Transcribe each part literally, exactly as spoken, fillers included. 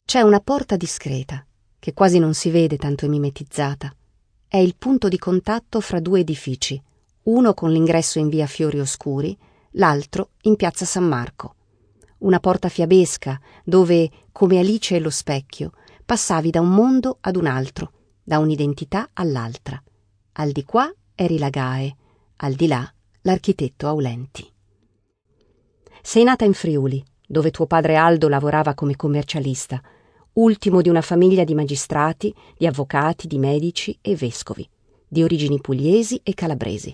C'è una porta discreta, che quasi non si vede tanto è mimetizzata. È il punto di contatto fra due edifici, uno con l'ingresso in via Fiori Oscuri, l'altro in piazza San Marco. Una porta fiabesca dove, come Alice e lo specchio, passavi da un mondo ad un altro, da un'identità all'altra. Al di qua eri la Gae, al di là l'architetto Aulenti. Sei nata in Friuli, dove tuo padre Aldo lavorava come commercialista, ultimo di una famiglia di magistrati, di avvocati, di medici e vescovi, di origini pugliesi e calabresi.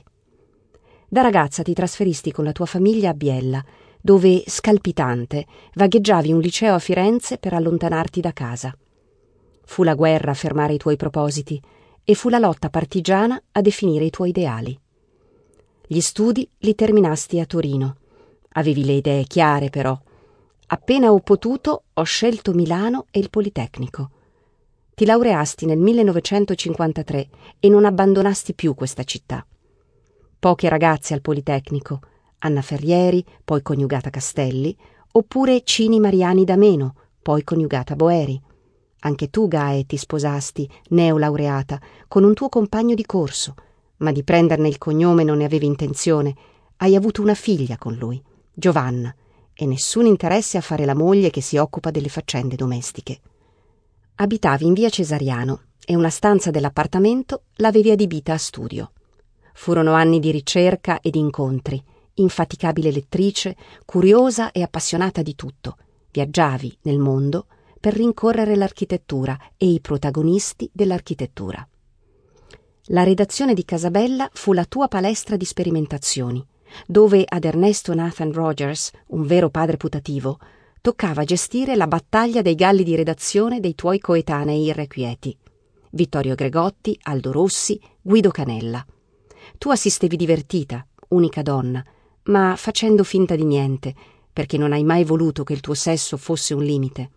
Da ragazza ti trasferisti con la tua famiglia a Biella, dove, scalpitante, vagheggiavi un liceo a Firenze per allontanarti da casa. Fu la guerra a fermare i tuoi propositi e fu la lotta partigiana a definire i tuoi ideali. Gli studi li terminasti a Torino. Avevi le idee chiare, però. Appena ho potuto, ho scelto Milano e il Politecnico. Ti laureasti nel millenovecentocinquantatré e non abbandonasti più questa città. Poche ragazze al Politecnico, Anna Ferrieri, poi coniugata Castelli, oppure Cini Mariani da Meno, poi coniugata Boeri. Anche tu, Gae, ti sposasti, neolaureata, con un tuo compagno di corso, ma di prenderne il cognome non ne avevi intenzione. Hai avuto una figlia con lui, Giovanna, e nessun interesse a fare la moglie che si occupa delle faccende domestiche. Abitavi in via Cesariano e una stanza dell'appartamento l'avevi adibita a studio. Furono anni di ricerca e di incontri, infaticabile lettrice, curiosa e appassionata di tutto. Viaggiavi nel mondo per rincorrere l'architettura e i protagonisti dell'architettura. La redazione di Casabella fu la tua palestra di sperimentazioni, dove ad Ernesto Nathan Rogers, un vero padre putativo, toccava gestire la battaglia dei galli di redazione dei tuoi coetanei irrequieti. Vittorio Gregotti, Aldo Rossi, Guido Canella. Tu assistevi divertita, unica donna, ma facendo finta di niente, perché non hai mai voluto che il tuo sesso fosse un limite.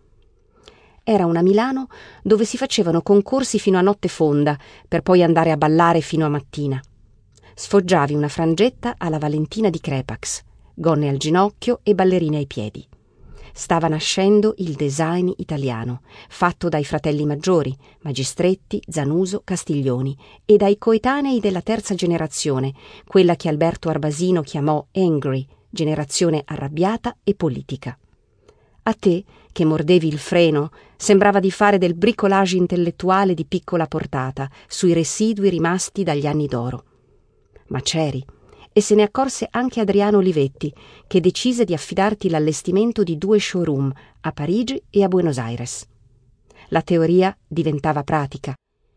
Era una Milano dove si facevano concorsi fino a notte fonda, per poi andare a ballare fino a mattina. Sfoggiavi una frangetta alla Valentina di Crepax, gonne al ginocchio e ballerine ai piedi. Stava nascendo il design italiano, fatto dai fratelli maggiori, Magistretti, Zanuso, Castiglioni, e dai coetanei della terza generazione, quella che Alberto Arbasino chiamò angry, generazione arrabbiata e politica. A te, che mordevi il freno, sembrava di fare del bricolage intellettuale di piccola portata, sui residui rimasti dagli anni d'oro. Ma c'eri, e se ne accorse anche Adriano Olivetti, che decise di affidarti l'allestimento di due showroom a Parigi e a Buenos Aires. La teoria diventava pratica.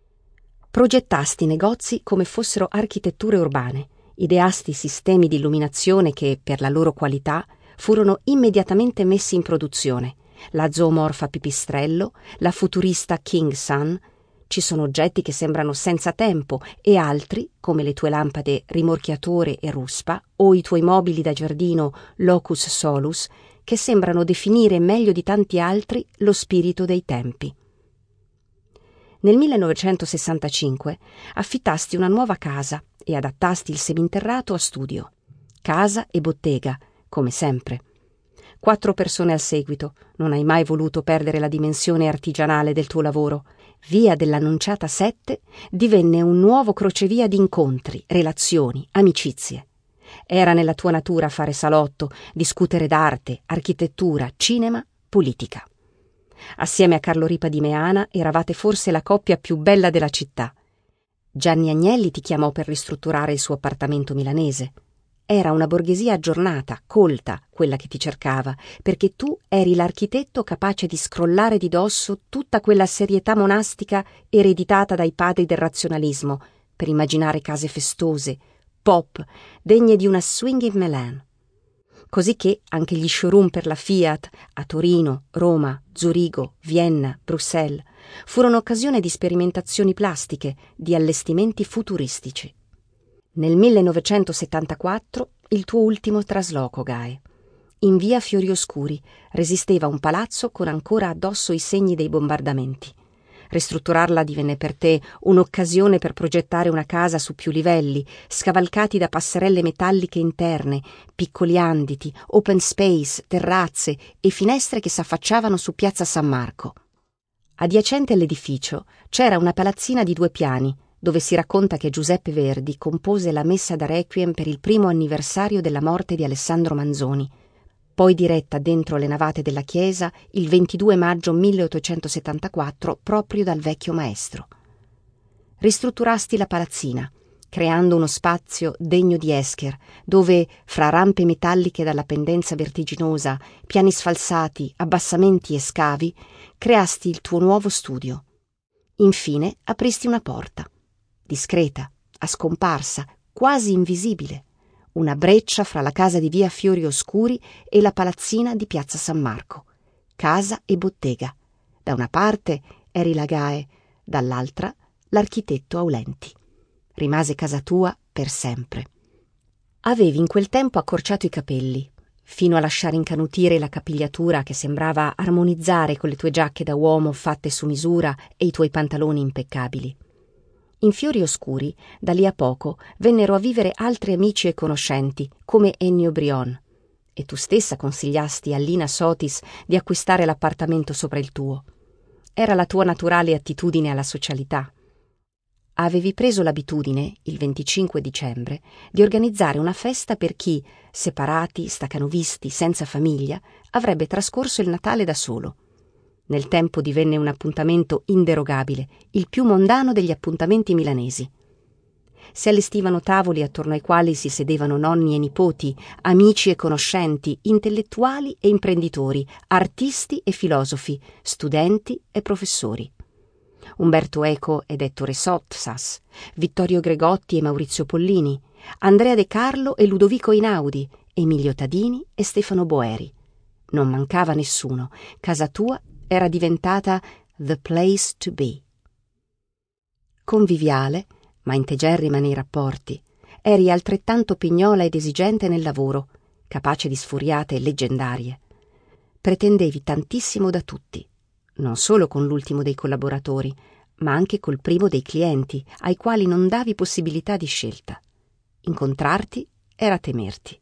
Progettasti negozi come fossero architetture urbane, ideasti sistemi di illuminazione che, per la loro qualità, furono immediatamente messi in produzione. La zoomorfa Pipistrello, la futurista King Sun. Ci sono oggetti che sembrano senza tempo e altri, come le tue lampade rimorchiatore e ruspa o i tuoi mobili da giardino Locus Solus, che sembrano definire meglio di tanti altri lo spirito dei tempi. Nel millenovecentosessantacinque affittasti una nuova casa e adattasti il seminterrato a studio. Casa e bottega, come sempre. Quattro persone al seguito, non hai mai voluto perdere la dimensione artigianale del tuo lavoro. Via dell'Annunciata sette divenne un nuovo crocevia di incontri, relazioni, amicizie. Era nella tua natura fare salotto, discutere d'arte, architettura, cinema, politica. Assieme a Carlo Ripa di Meana eravate forse la coppia più bella della città. Gianni Agnelli ti chiamò per ristrutturare il suo appartamento milanese. Era una borghesia aggiornata, colta, quella che ti cercava, perché tu eri l'architetto capace di scrollare di dosso tutta quella serietà monastica ereditata dai padri del razionalismo, per immaginare case festose, pop, degne di una swinging Milan. Così che anche gli showroom per la Fiat a Torino, Roma, Zurigo, Vienna, Bruxelles furono occasione di sperimentazioni plastiche, di allestimenti futuristici. Nel millenovecentosettantaquattro il tuo ultimo trasloco, Gae. In via Fiori Oscuri resisteva un palazzo con ancora addosso i segni dei bombardamenti. Ristrutturarla divenne per te un'occasione per progettare una casa su più livelli, scavalcati da passerelle metalliche interne, piccoli anditi, open space, terrazze e finestre che s'affacciavano su piazza San Marco. Adiacente all'edificio c'era una palazzina di due piani, dove si racconta che Giuseppe Verdi compose la messa da requiem per il primo anniversario della morte di Alessandro Manzoni, poi diretta dentro le navate della chiesa il ventidue maggio milleottocentosettantaquattro proprio dal vecchio maestro. Ristrutturasti la palazzina, creando uno spazio degno di Escher, dove, fra rampe metalliche dalla pendenza vertiginosa, piani sfalsati, abbassamenti e scavi, creasti il tuo nuovo studio. Infine apristi una porta, discreta, a scomparsa, quasi invisibile, una breccia fra la casa di via Fiori Oscuri e la palazzina di piazza San Marco, casa e bottega. Da una parte eri la G A E, dall'altra l'architetto Aulenti. Rimase casa tua per sempre. Avevi in quel tempo accorciato i capelli, fino a lasciare incanutire la capigliatura che sembrava armonizzare con le tue giacche da uomo fatte su misura e i tuoi pantaloni impeccabili. In Fiori Oscuri, da lì a poco, vennero a vivere altri amici e conoscenti, come Ennio Brion, e tu stessa consigliasti a Lina Sotis di acquistare l'appartamento sopra il tuo. Era la tua naturale attitudine alla socialità. Avevi preso l'abitudine, il venticinque dicembre, di organizzare una festa per chi, separati, stacanovisti, senza famiglia, avrebbe trascorso il Natale da solo. Nel tempo divenne un appuntamento inderogabile, il più mondano degli appuntamenti milanesi. Si allestivano tavoli attorno ai quali si sedevano nonni e nipoti, amici e conoscenti, intellettuali e imprenditori, artisti e filosofi, studenti e professori. Umberto Eco ed Ettore Sottsass, Vittorio Gregotti e Maurizio Pollini, Andrea De Carlo e Ludovico Einaudi, Emilio Tadini e Stefano Boeri. Non mancava nessuno, casa tua era diventata the place to be. Conviviale, ma integerrima nei rapporti, eri altrettanto pignola ed esigente nel lavoro, capace di sfuriate leggendarie. Pretendevi tantissimo da tutti, non solo con l'ultimo dei collaboratori, ma anche col primo dei clienti, ai quali non davi possibilità di scelta. Incontrarti era temerti.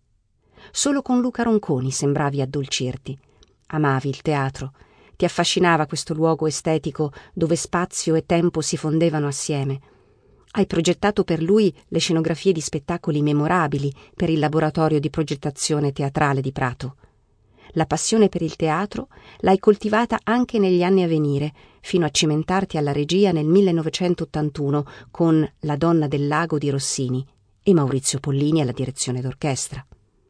Solo con Luca Ronconi sembravi addolcirti. Amavi il teatro, ti affascinava questo luogo estetico dove spazio e tempo si fondevano assieme. Hai progettato per lui le scenografie di spettacoli memorabili per il laboratorio di progettazione teatrale di Prato. La passione per il teatro l'hai coltivata anche negli anni a venire, fino a cimentarti alla regia nel millenovecentottantuno con La donna del lago di Rossini e Maurizio Pollini alla direzione d'orchestra.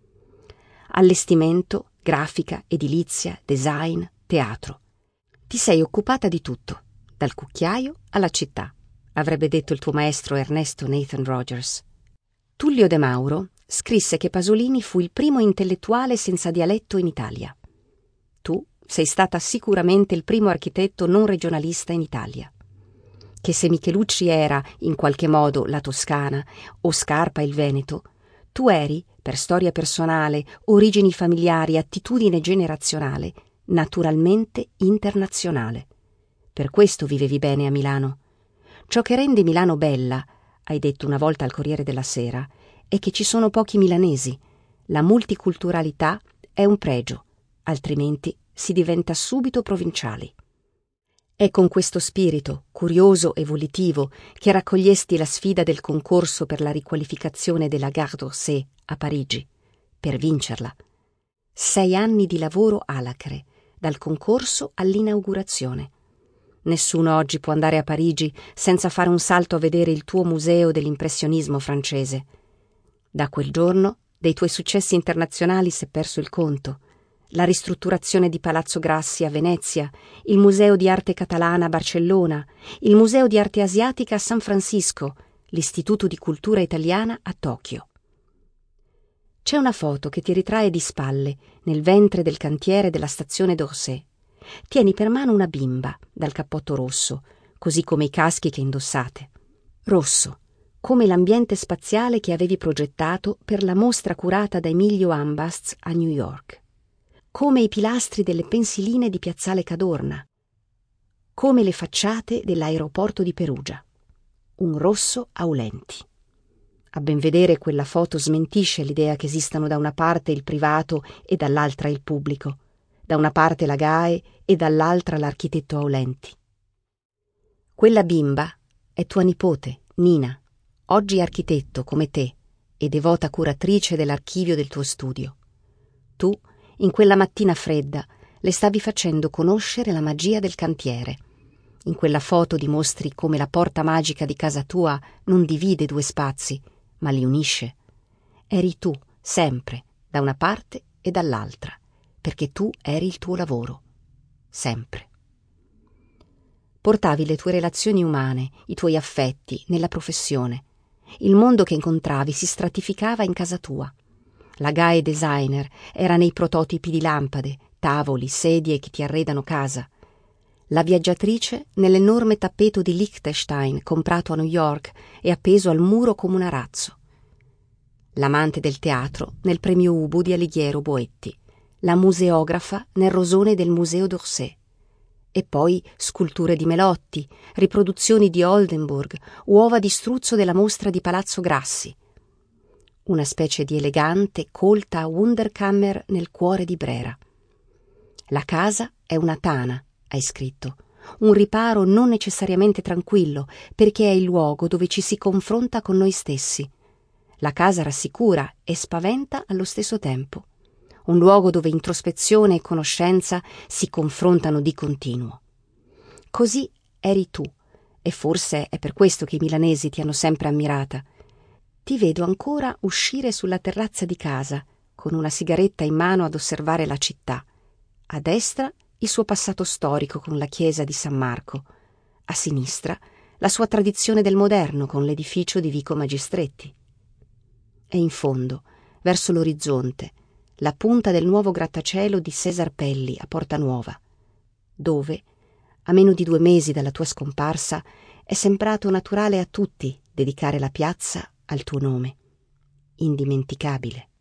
Allestimento, grafica, edilizia, design, teatro. Ti sei occupata di tutto, dal cucchiaio alla città, avrebbe detto il tuo maestro Ernesto Nathan Rogers. Tullio De Mauro scrisse che Pasolini fu il primo intellettuale senza dialetto in Italia. Tu sei stata sicuramente il primo architetto non regionalista in Italia. Che se Michelucci era, in qualche modo, la Toscana o Scarpa il Veneto, tu eri, per storia personale, origini familiari, attitudine generazionale, naturalmente internazionale. Per questo vivevi bene a Milano. Ciò che rende Milano bella, hai detto una volta al Corriere della Sera, è che ci sono pochi milanesi. La multiculturalità è un pregio, altrimenti si diventa subito provinciali. È con questo spirito, curioso e volitivo, che raccogliesti la sfida del concorso per la riqualificazione della Gare d'Orsay a Parigi, per vincerla. Sei anni di lavoro alacre, dal concorso all'inaugurazione. Nessuno oggi può andare a Parigi senza fare un salto a vedere il tuo museo dell'impressionismo francese. Da quel giorno dei tuoi successi internazionali si è perso il conto. La ristrutturazione di Palazzo Grassi a Venezia, il Museo di Arte Catalana a Barcellona, il Museo di Arte Asiatica a San Francisco, l'Istituto di Cultura Italiana a Tokyo. C'è una foto che ti ritrae di spalle, nel ventre del cantiere della stazione d'Orsay. Tieni per mano una bimba, dal cappotto rosso, così come i caschi che indossate. Rosso, come l'ambiente spaziale che avevi progettato per la mostra curata da Emilio Ambasts a New York. Come i pilastri delle pensiline di Piazzale Cadorna. Come le facciate dell'aeroporto di Perugia. Un rosso Aulenti. A ben vedere quella foto smentisce l'idea che esistano da una parte il privato e dall'altra il pubblico. da una parte la Gae e dall'altra l'architetto Aulenti. Quella bimba è tua nipote, Nina, oggi architetto come te e devota curatrice dell'archivio del tuo studio. Tu, in quella mattina fredda, le stavi facendo conoscere la magia del cantiere. In quella foto dimostri come la porta magica di casa tua non divide due spazi, ma li unisce. Eri tu, sempre, da una parte e dall'altra, perché tu eri il tuo lavoro, sempre. Portavi le tue relazioni umane, i tuoi affetti, nella professione. Il mondo che incontravi si stratificava in casa tua. La Gae designer era nei prototipi di lampade, tavoli, sedie che ti arredano casa. La viaggiatrice nell'enorme tappeto di Liechtenstein comprato a New York e appeso al muro come un arazzo. L'amante del teatro nel premio Ubu di Alighiero Boetti, la museografa nel rosone del Museo d'Orsay. E poi sculture di Melotti, riproduzioni di Oldenburg, uova di struzzo della mostra di Palazzo Grassi. Una specie di elegante, colta Wunderkammer nel cuore di Brera. La casa è una tana, hai scritto, un riparo non necessariamente tranquillo, perché è il luogo dove ci si confronta con noi stessi. La casa rassicura e spaventa allo stesso tempo. Un luogo dove introspezione e conoscenza si confrontano di continuo. Così eri tu, e forse è per questo che i milanesi ti hanno sempre ammirata. Ti vedo ancora uscire sulla terrazza di casa, con una sigaretta in mano ad osservare la città. A destra il suo passato storico con la chiesa di San Marco, a sinistra la sua tradizione del moderno con l'edificio di Vico Magistretti. E in fondo, verso l'orizzonte, la punta del nuovo grattacielo di Cesar Pelli a Porta Nuova, dove, a meno di due mesi dalla tua scomparsa, è sembrato naturale a tutti dedicare la piazza al tuo nome. Indimenticabile.